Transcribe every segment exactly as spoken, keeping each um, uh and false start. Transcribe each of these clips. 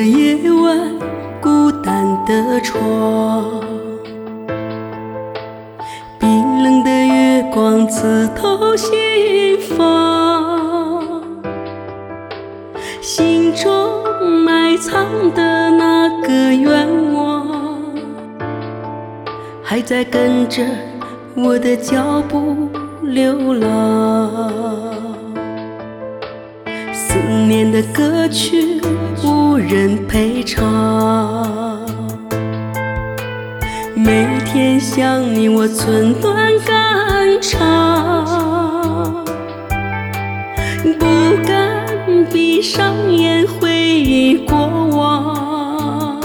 夜晚，孤单的床，冰冷的月光刺透心房，心中埋藏的那个愿望，还在跟着我的脚步流浪。思念的歌曲无人陪唱，每天想你我寸断肝肠，不敢闭上眼回忆过往，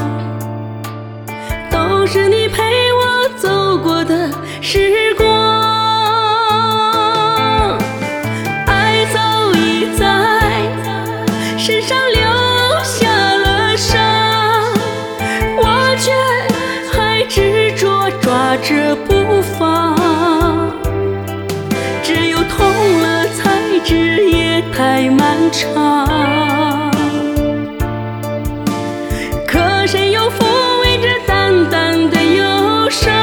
都是你陪我走过的时光。爱早已在身上留下了伤，我却还执着抓着不放，只有痛了才知夜太漫长。可谁又抚慰着淡淡的忧伤？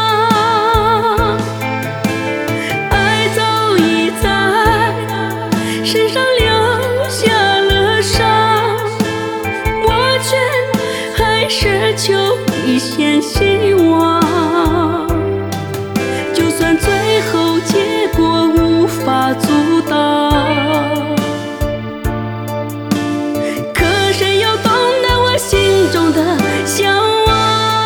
爱早已在身上留下了伤，我却还奢求一线希望。就算最后结果无法阻挡，可谁又懂得我心中的向往？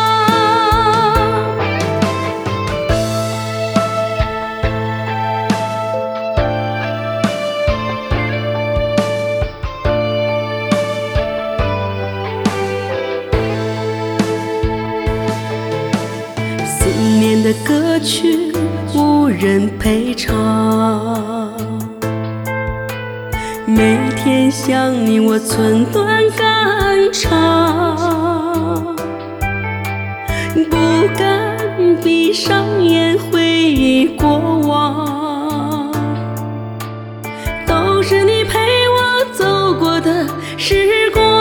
思念的歌曲无人陪唱，每天想你我寸断肝肠，不敢闭上眼回忆过往，都是你陪我走过的时光。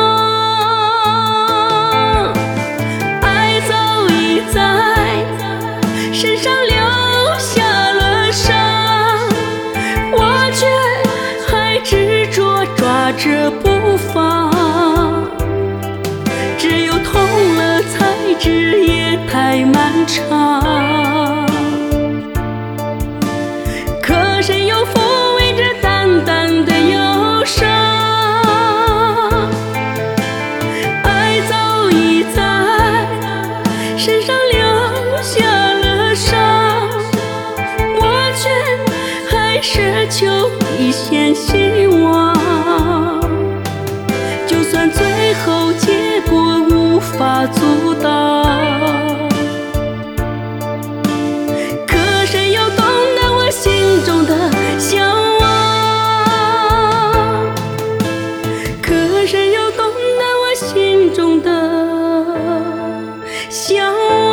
爱早已在身上留下了伤，我却还执着抓着不放，只有痛了才知夜太漫长。可谁又抚慰着淡淡的忧伤？爱早已在身上留下了伤，我却还奢求一线希望。就算最后结果无法阻挡，可谁又懂得我心中的向往？可谁又懂得我心中的向往？